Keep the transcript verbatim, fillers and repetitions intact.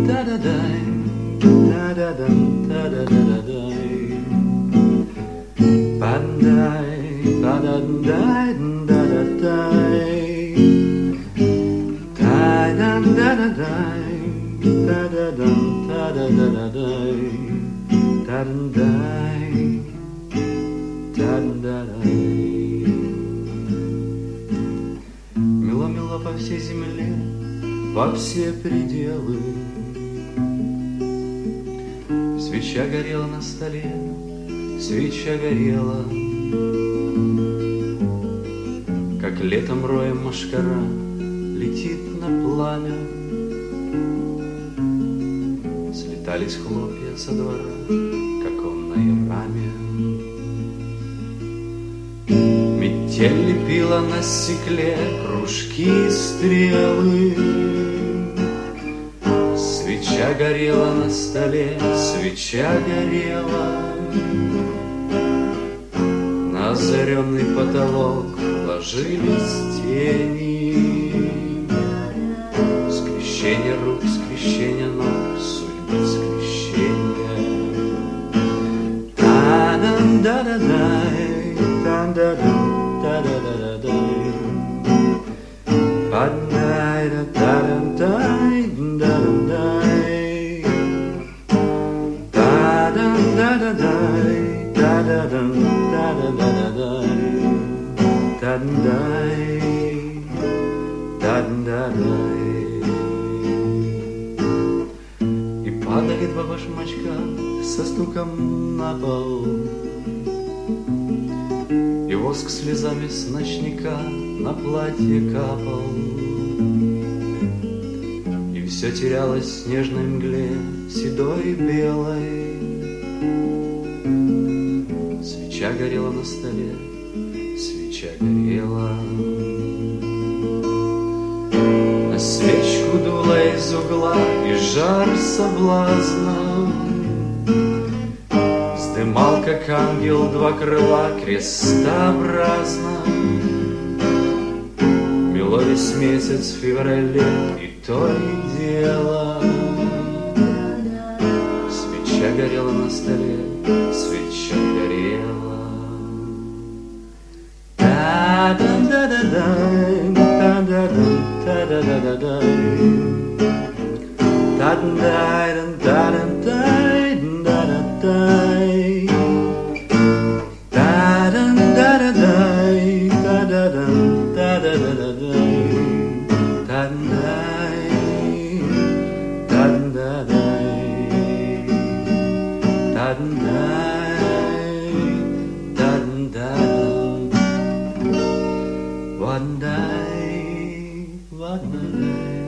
da-da-day, da-da-dum, da-da-da-da-day. Ba-day, ba-da-day, da-da-day. Da-da-da-da-day, da-da-dum, da-da-da-da-day. Da-da-day, да-да-дай. Мело-мело по всей земле, во все пределы. Свеча горела на столе, свеча горела, как летом роем мошкара летит на пламя. Слетались хлопья со двора к оконной раме. Метель лепила на стекле кружки и стрелы. Свеча горела на столе, свеча горела. На озаренный потолок ложились тени. Скрещение рук, скрещение ног, судьбы скрещения. Та-дам-да-да-дай, та-да-дам, та-да-да-да-дай. Ба-дай-да-да-да-дай, да-да-дай. Та-дам-да-да-дай, та-да-дам, та-да-да-да-дай. Та-дай, та-да-дай. И падали два башмачка со стуком на пол. И воск слезами с ночника на платье капал. И все терялось в снежной мгле, седой и белой. Свеча горела на столе, свеча горела. На свечку дуло из угла, и жар соблазна вздымал, как ангел, два крыла крестообразно. Мело весь месяц в феврале, и то и дело. Свеча горела на столе, свеча горела. Та-да-да-да-дай, та-да-дам, та-да-да-да-дай. Та-дай-да-да-да-дай, да-да-дай. Та-да-да-да-дай, та-да-дам, та-да-да-да-дай. Та-дай, та-да-дай. Та-дай, та-да-дам. One day, one day.